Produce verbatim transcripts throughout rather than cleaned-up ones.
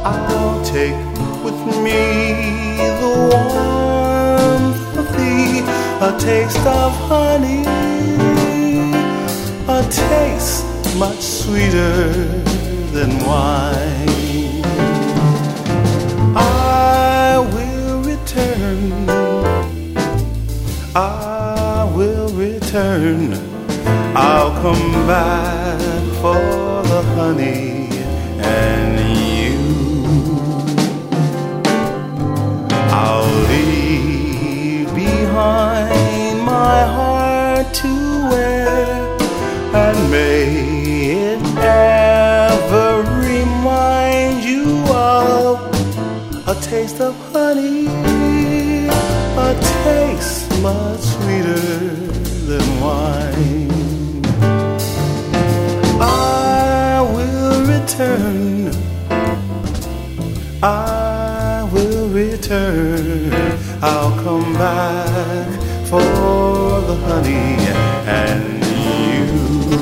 I'll take with me the warmth of thee, a taste of honey, a taste much sweeter than wine. I will return, I will return, I'll come back for the honey and you. I'll leave behind my heart to wear, and may it ever remind you of a taste of honey, a taste much sweeter than wine. I will return, I will return, I'll come back for the honey and you.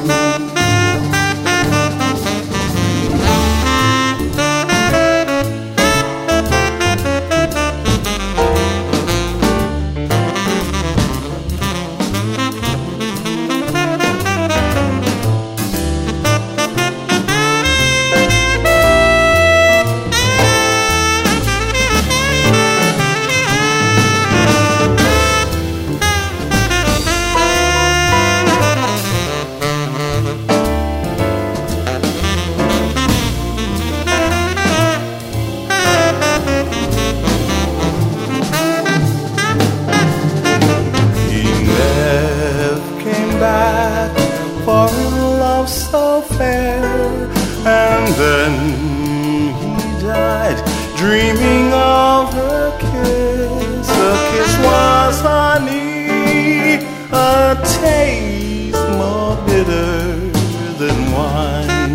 For love so fair, and then he died, dreaming of her kiss. Her kiss was honey, a taste more bitter than wine.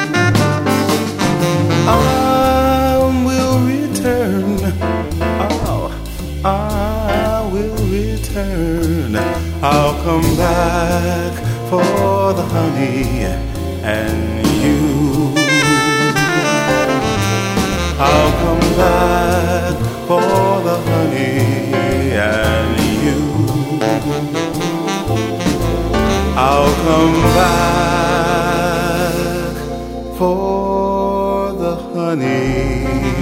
I will return, oh, I will return, I'll come back for the honey and you. I'll come back for the honey and you. I'll come back for the honey